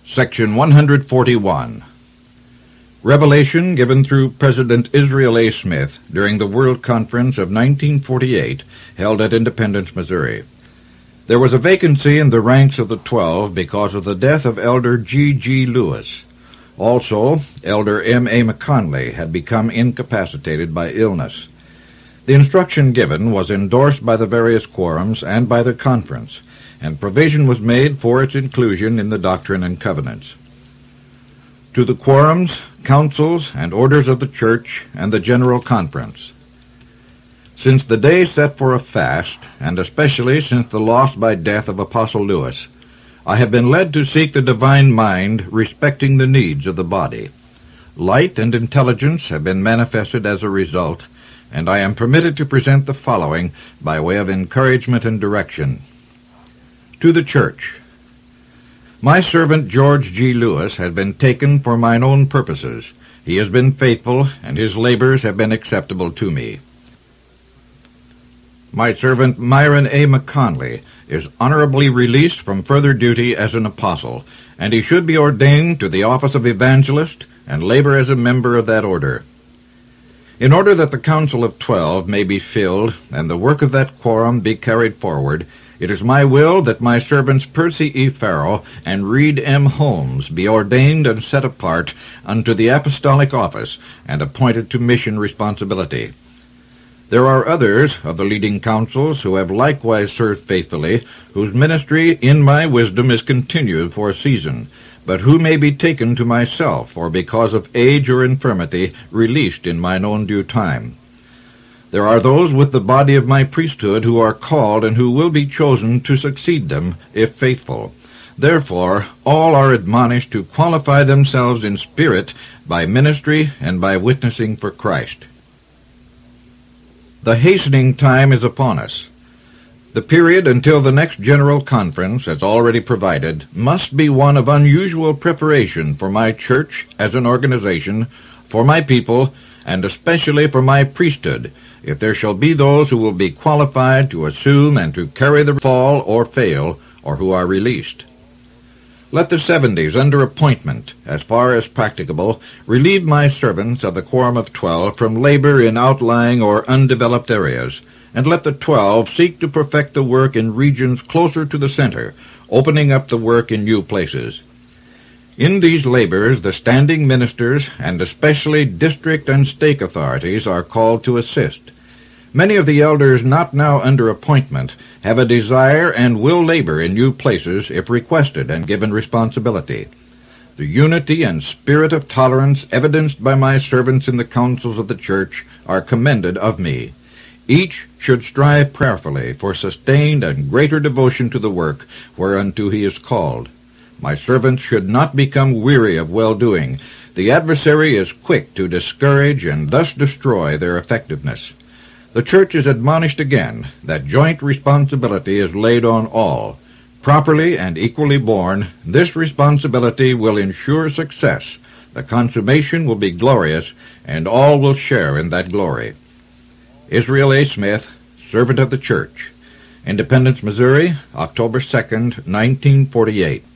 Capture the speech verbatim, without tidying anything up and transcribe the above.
Section one hundred forty-one. Revelation given through President Israel A. Smith during the World Conference of nineteen forty-eight, held at Independence, Missouri. There was a vacancy in the ranks of the Twelve because of the death of Elder G. G. Lewis. Also, Elder M. A. McConley had become incapacitated by illness. The instruction given was endorsed by the various quorums and by the conference, and provision was made for its inclusion in the Doctrine and Covenants. To the quorums, councils, and orders of the Church and the General Conference. Since the day set for a fast, and especially since the loss by death of Apostle Lewis, I have been led to seek the divine mind respecting the needs of the body. Light and intelligence have been manifested as a result, and I am permitted to present the following by way of encouragement and direction. To the Church. My servant George G. Lewis has been taken for mine own purposes. He has been faithful, and his labors have been acceptable to me. My servant Myron A. McConley is honorably released from further duty as an apostle, and he should be ordained to the office of evangelist and labor as a member of that order. In order that the Council of Twelve may be filled and the work of that quorum be carried forward, it is my will that my servants Percy E. Farrell and Reed M. Holmes be ordained and set apart unto the apostolic office and appointed to mission responsibility. There are others of the leading councils who have likewise served faithfully, whose ministry in my wisdom is continued for a season, but who may be taken to myself, or because of age or infirmity, released in mine own due time. There are those with the body of my priesthood who are called and who will be chosen to succeed them, if faithful. Therefore, all are admonished to qualify themselves in spirit by ministry and by witnessing for Christ. The hastening time is upon us. The period until the next General Conference, as already provided, must be one of unusual preparation for my church as an organization, for my people, and especially for my priesthood, if there shall be those who will be qualified to assume and to carry the fall or fail, or who are released. Let the seventies under appointment, as far as practicable, relieve my servants of the Quorum of Twelve from labor in outlying or undeveloped areas, and let the twelve seek to perfect the work in regions closer to the center, opening up the work in new places. In these labors, the standing ministers, and especially district and stake authorities, are called to assist. Many of the elders not now under appointment have a desire and will labor in new places if requested and given responsibility. The unity and spirit of tolerance evidenced by my servants in the councils of the church are commended of me. Each should strive prayerfully for sustained and greater devotion to the work whereunto he is called. My servants should not become weary of well-doing. The adversary is quick to discourage and thus destroy their effectiveness. The church is admonished again that joint responsibility is laid on all. Properly and equally borne, this responsibility will ensure success. The consummation will be glorious, and all will share in that glory. Israel A. Smith, Servant of the Church. Independence, Missouri, October second, nineteen forty-eight.